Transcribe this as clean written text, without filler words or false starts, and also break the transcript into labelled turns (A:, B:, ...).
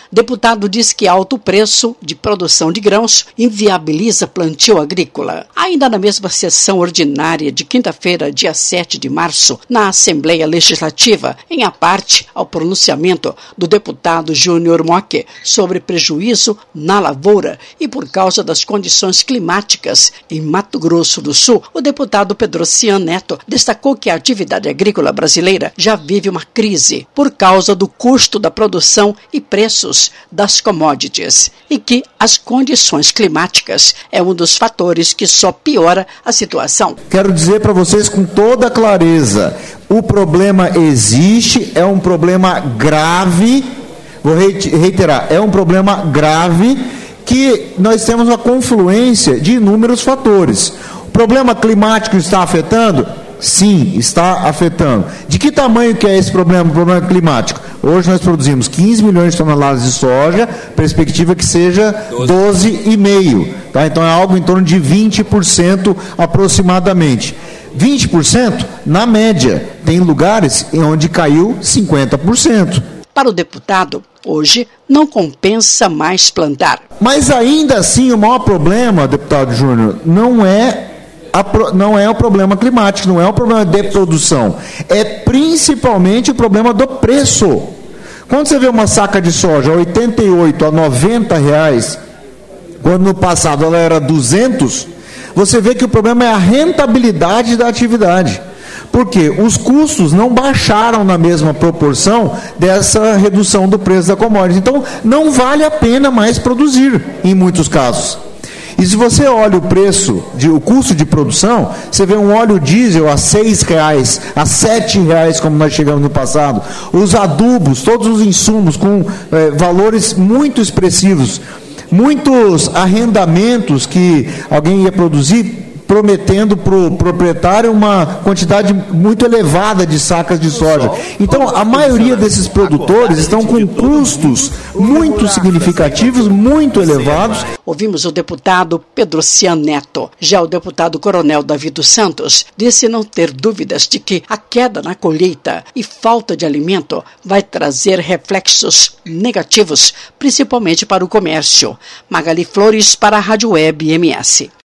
A: Deputado diz que alto preço de produção de grãos inviabiliza plantio agrícola. Ainda na mesma sessão ordinária de quinta-feira, dia 7 de março, na Assembleia Legislativa, em aparte ao pronunciamento do deputado Júnior Moque sobre prejuízo na lavoura e por causa das condições climáticas em Mato Grosso do Sul, o deputado Pedrocian Neto destacou que a atividade agrícola brasileira já vive uma crise por causa do custo da produção e preços das commodities e que as condições climáticas é um dos fatores que só piora a situação.
B: Quero dizer para vocês com toda clareza, o problema existe, é um problema grave, vou reiterar, é um problema grave que nós temos uma confluência de inúmeros fatores. O problema climático está afetando? Sim, está afetando. De que tamanho que é esse problema, o problema climático? Hoje nós produzimos 15 milhões de toneladas de soja, perspectiva que seja 12,5. Tá? Então é algo em torno de 20% aproximadamente. 20% na média. Tem lugares onde caiu 50%.
A: Para o deputado, hoje não compensa mais plantar.
B: Mas ainda assim o maior problema, deputado Júnior, não é o problema climático, não é o problema de produção, é principalmente o problema do preço. Quando você vê uma saca de soja a 88 a 90 reais, quando no passado ela era 200, você vê que o problema é a rentabilidade da atividade. Porque os custos não baixaram na mesma proporção dessa redução do preço da commodity. Então, não vale a pena mais produzir, em muitos casos. E se você olha o custo de produção, você vê um óleo diesel a R$6, a R$7, como nós chegamos no passado. Os adubos, todos os insumos com valores muito expressivos. Muitos arrendamentos que alguém ia produzir, prometendo para o proprietário uma quantidade muito elevada de sacas de soja. Então, a maioria desses produtores estão com custos muito significativos, muito elevados.
A: Ouvimos o deputado Pedrocian Neto. Já o deputado Coronel Davi dos Santos disse não ter dúvidas de que a queda na colheita e falta de alimento vai trazer reflexos negativos, principalmente para o comércio. Magali Flores para a Rádio Web MS.